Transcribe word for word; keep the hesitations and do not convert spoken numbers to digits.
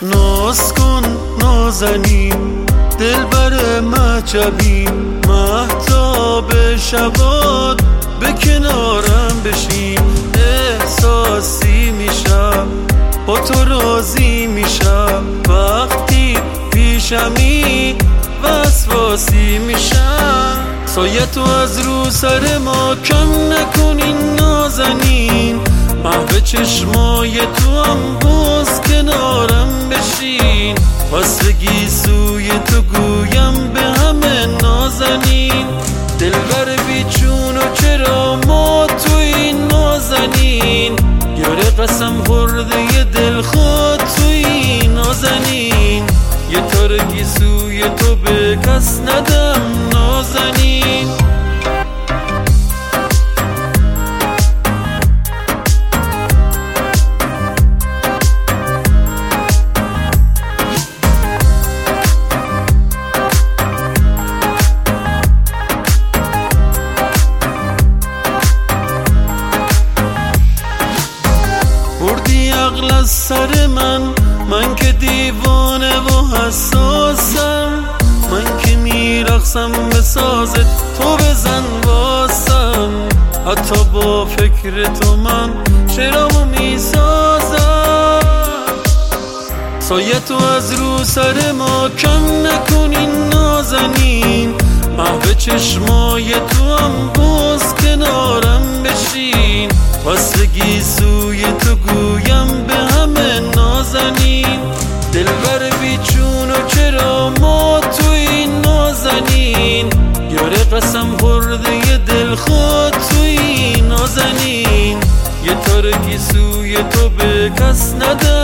ناز کن نازنین دلبر مهجبی مهتاب شبات به کنارم بشین احساسی میشم با تو راضی میشم وقتی پیشمی وسواسی میشم سایه تو از رو سر ما کم نکنین نازنین محو چشمای تو هم باز کنارم بشین واسگی سوی تو گویم به همه نازنین دلبر بیچون و چرا ما تو این نازنین یاره قسم خورده دل خود تو این نازنین یه تارگی سوی تو به کس ندم نازنین بردی عقل از سر من من که دیوانه و حساسم من که میرقصم به سازت تو بزن واسم حتی با فکر تو من شعرامو میسازم سایه تو از رو سر ما کم نکنین نازنین محو چشمای تو هم باز کنارم بشین واسگی سوی تو گویم به همه نازنین دلبر بیچون و چرا ما تو این نازنین یاره قسم خورده دل خود تو این نازنین یه تارگی سوی تو به کس ندم